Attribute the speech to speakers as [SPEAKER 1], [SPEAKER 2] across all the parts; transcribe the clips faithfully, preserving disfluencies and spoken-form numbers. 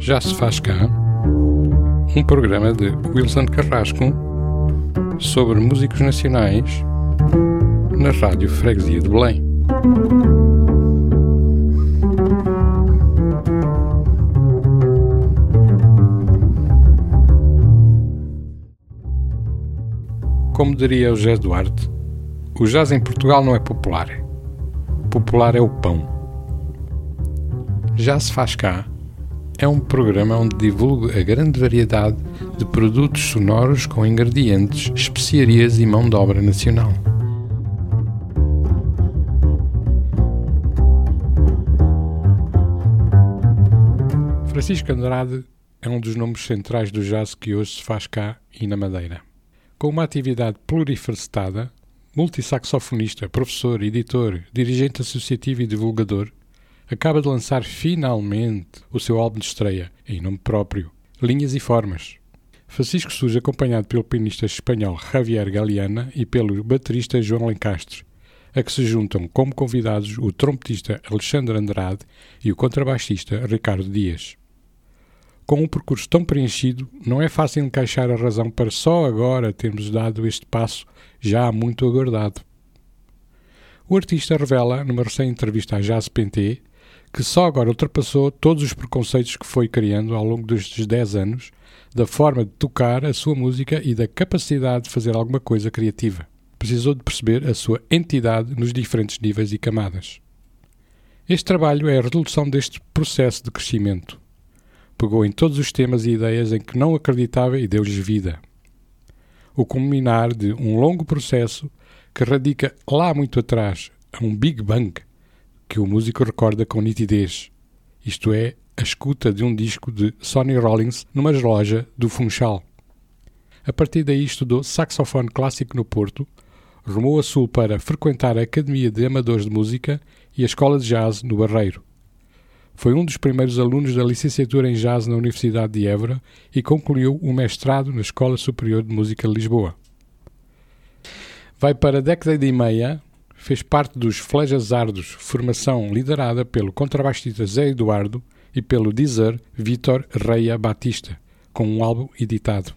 [SPEAKER 1] Já se faz cá, um programa de Wilson Carrasco sobre músicos nacionais na Rádio Freguesia de Belém. Como diria o José Duarte, o jazz em Portugal não é popular. Popular é o pão. Já se faz cá é um programa onde divulgo a grande variedade de produtos sonoros com ingredientes, especiarias e mão de obra nacional. Francisco Andrade é um dos nomes centrais do jazz que hoje se faz cá e na Madeira. Com uma atividade plurifacetada, multissaxofonista, professor, editor, dirigente associativo e divulgador, acaba de lançar finalmente o seu álbum de estreia, em nome próprio, Linhas e Formas. Francisco surge acompanhado pelo pianista espanhol Javier Galeana e pelo baterista João Lencastre, a que se juntam como convidados o trompetista Alexandre Andrade e o contrabaixista Ricardo Dias. Com um percurso tão preenchido, não é fácil encaixar a razão para só agora termos dado este passo já muito aguardado. O artista revela, numa recente entrevista à Jazz P T, que só agora ultrapassou todos os preconceitos que foi criando ao longo destes dez anos, da forma de tocar a sua música e da capacidade de fazer alguma coisa criativa. Precisou de perceber a sua entidade nos diferentes níveis e camadas. Este trabalho é a resolução deste processo de crescimento. Pegou em todos os temas e ideias em que não acreditava e deu-lhes vida. O culminar de um longo processo que radica lá muito atrás, a um Big Bang, que o músico recorda com nitidez, isto é, a escuta de um disco de Sonny Rollins numa loja do Funchal. A partir daí estudou saxofone clássico no Porto, rumou a sul para frequentar a Academia de Amadores de Música e a Escola de Jazz no Barreiro. Foi um dos primeiros alunos da licenciatura em jazz na Universidade de Évora e concluiu o mestrado na Escola Superior de Música de Lisboa. Vai para a década e meia, fez parte dos Flejas Ardos, formação liderada pelo contrabaixista Zé Eduardo e pelo dizer Vítor Reia Batista, com um álbum editado.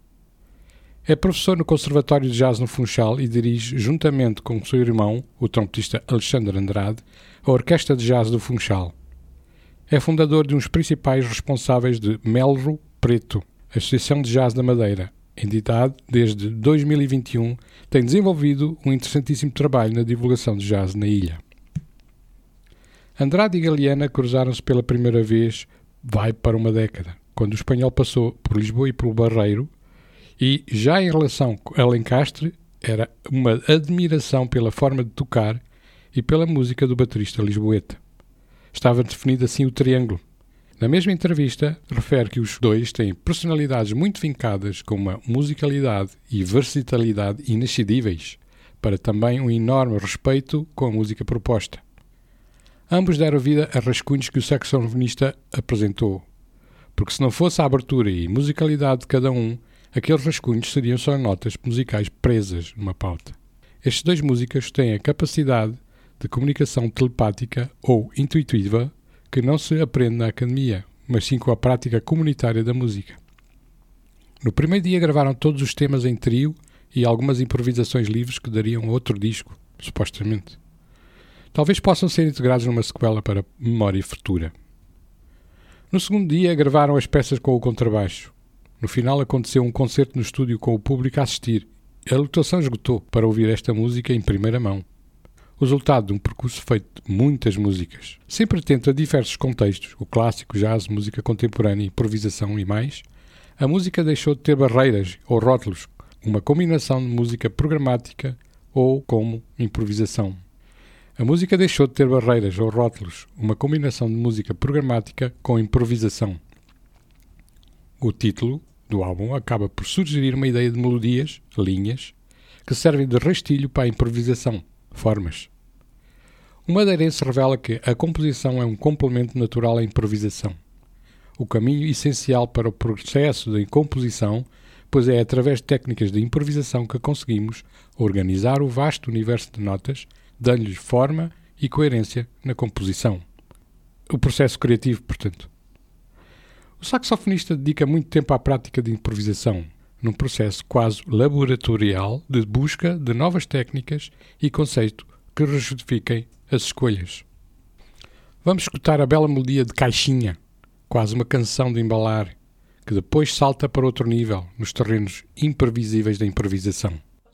[SPEAKER 1] É professor no Conservatório de Jazz no Funchal e dirige, juntamente com o seu irmão, o trompetista Alexandre Andrade, a Orquestra de Jazz do Funchal. É fundador de um dos principais responsáveis de Melro Preto, a Associação de Jazz da Madeira. A entidade, desde dois mil e vinte e um, tem desenvolvido um interessantíssimo trabalho na divulgação de jazz na ilha. Andrade e Galeana cruzaram-se pela primeira vez, vai para uma década, quando o espanhol passou por Lisboa e pelo Barreiro, e, já em relação a Lencastre, era uma admiração pela forma de tocar e pela música do baterista lisboeta. Estava definido assim o triângulo. Na mesma entrevista, refere que os dois têm personalidades muito vincadas com uma musicalidade e versatilidade inexcedíveis, para também um enorme respeito com a música proposta. Ambos deram vida a rascunhos que o saxofonista apresentou, porque se não fosse a abertura e musicalidade de cada um, aqueles rascunhos seriam só notas musicais presas numa pauta. Estes dois músicos têm a capacidade de comunicação telepática ou intuitiva que não se aprende na academia, mas sim com a prática comunitária da música. No primeiro dia gravaram todos os temas em trio e algumas improvisações livres que dariam outro disco, supostamente. Talvez possam ser integrados numa sequela para Memória Futura. No segundo dia gravaram as peças com o contrabaixo. No final aconteceu um concerto no estúdio com o público a assistir. A lotação esgotou para ouvir esta música em primeira mão. O resultado de um percurso feito de muitas músicas, sempre atento a diversos contextos, o clássico, jazz, música contemporânea, improvisação e mais, a música deixou de ter barreiras ou rótulos, uma combinação de música programática ou como improvisação. A música deixou de ter barreiras ou rótulos, uma combinação de música programática com improvisação. O título do álbum acaba por sugerir uma ideia de melodias, linhas, que servem de rastilho para a improvisação, formas. O madeirense revela que a composição é um complemento natural à improvisação. O caminho essencial para o processo de composição, pois é através de técnicas de improvisação que conseguimos organizar o vasto universo de notas, dando-lhes forma e coerência na composição. O processo criativo, portanto. O saxofonista dedica muito tempo à prática de improvisação, num processo quase laboratorial de busca de novas técnicas e conceitos que justifiquem as escolhas. Vamos escutar a bela melodia de Caixinha, quase uma canção de embalar, que depois salta para outro nível, nos terrenos imprevisíveis da improvisação.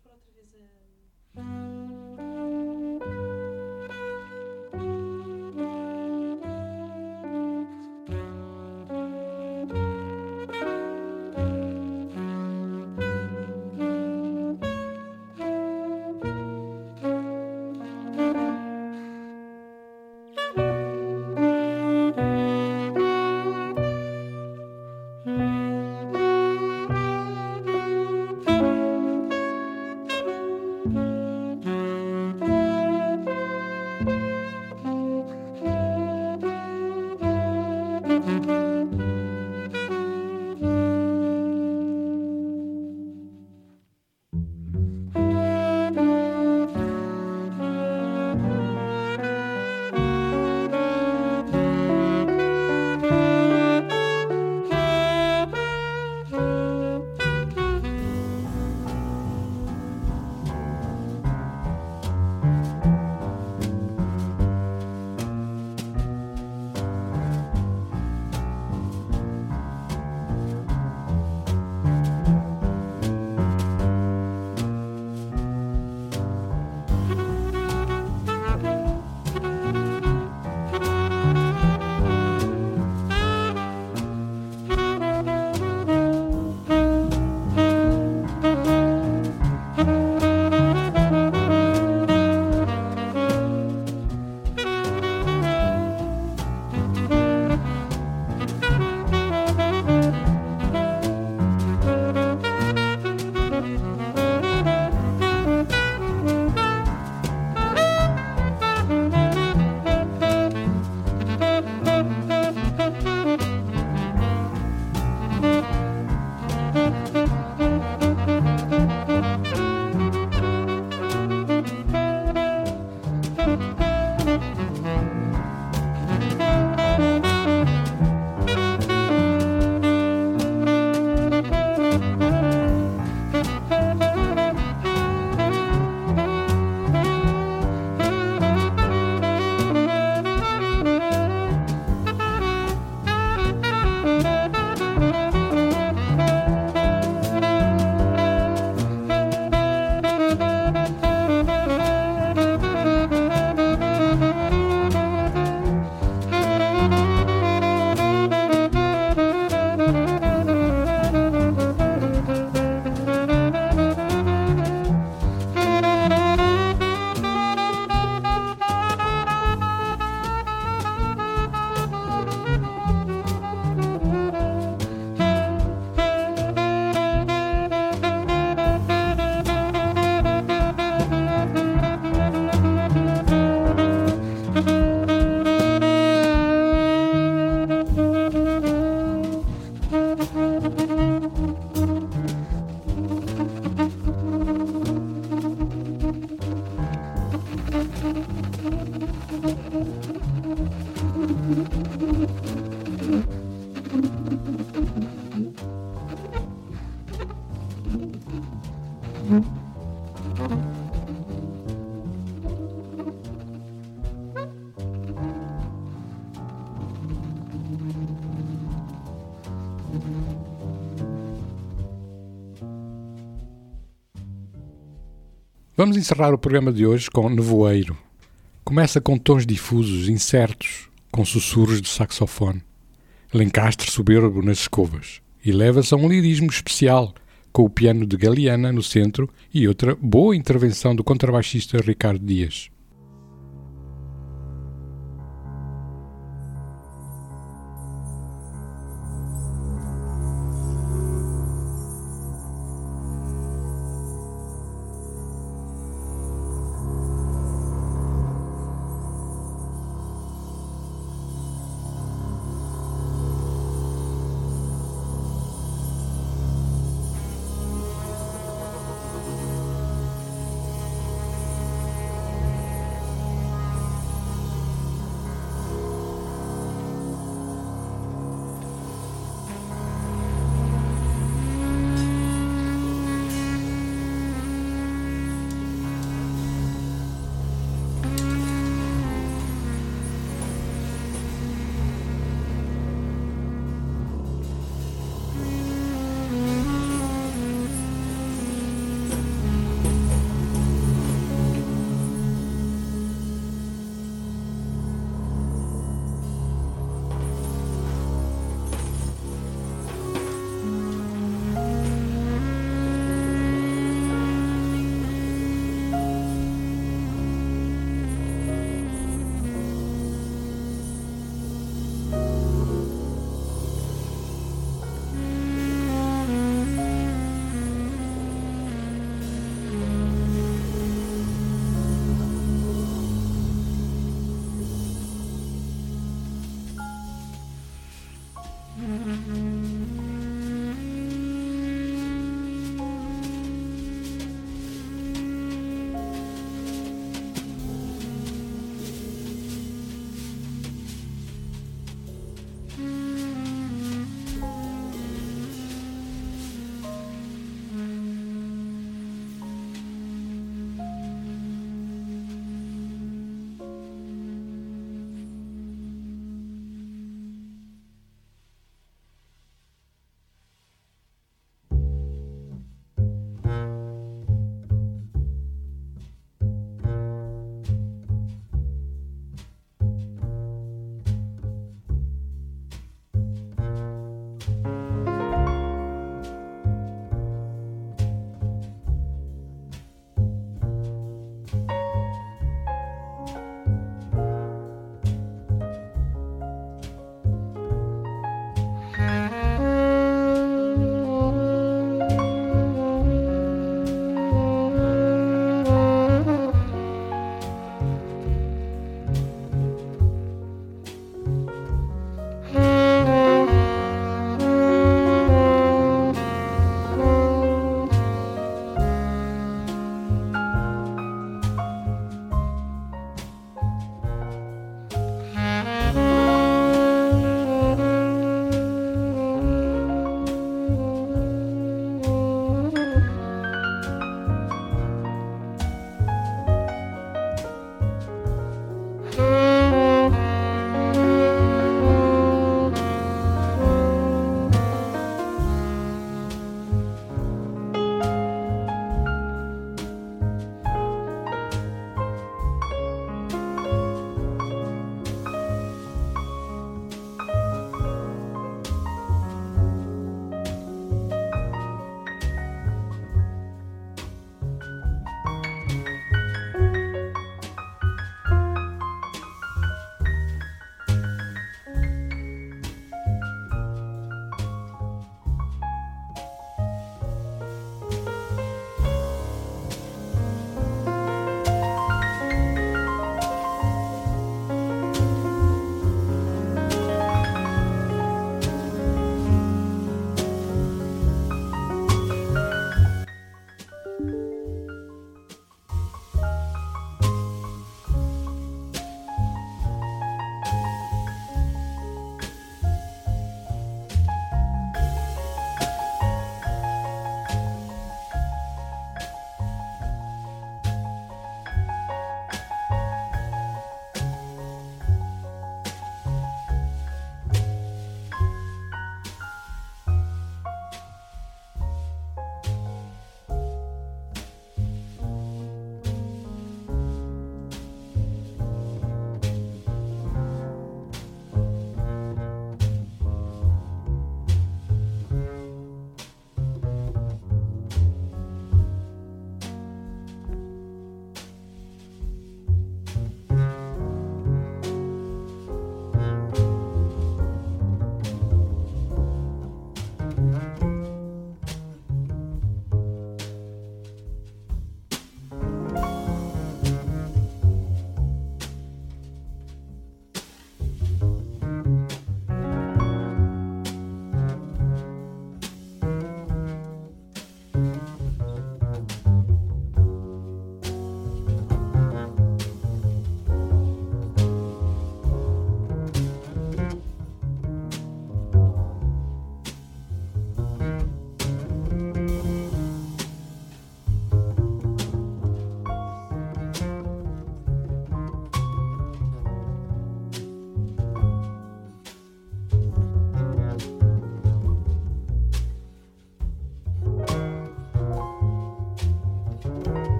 [SPEAKER 1] Vamos encerrar o programa de hoje com Nevoeiro. Começa com tons difusos, incertos, com sussurros de saxofone, lencastre soberbo nas escovas, e leva-se a um lirismo especial, com o piano de Galeana no centro e outra boa intervenção do contrabaixista Ricardo Dias.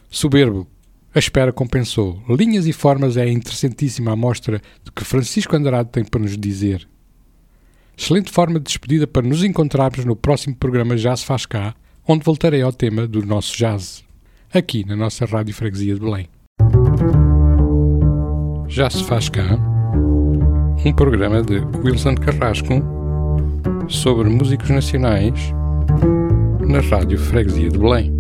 [SPEAKER 1] Soberbo, a espera compensou. Linhas e formas é a interessantíssima amostra de que Francisco Andrade tem para nos dizer. Excelente forma de despedida para nos encontrarmos no próximo programa Já se faz cá, onde voltarei ao tema do nosso jazz, aqui na nossa Rádio Freguesia de Belém. Já se faz cá, um programa de Wilson Carrasco sobre músicos nacionais na Rádio Freguesia de Belém.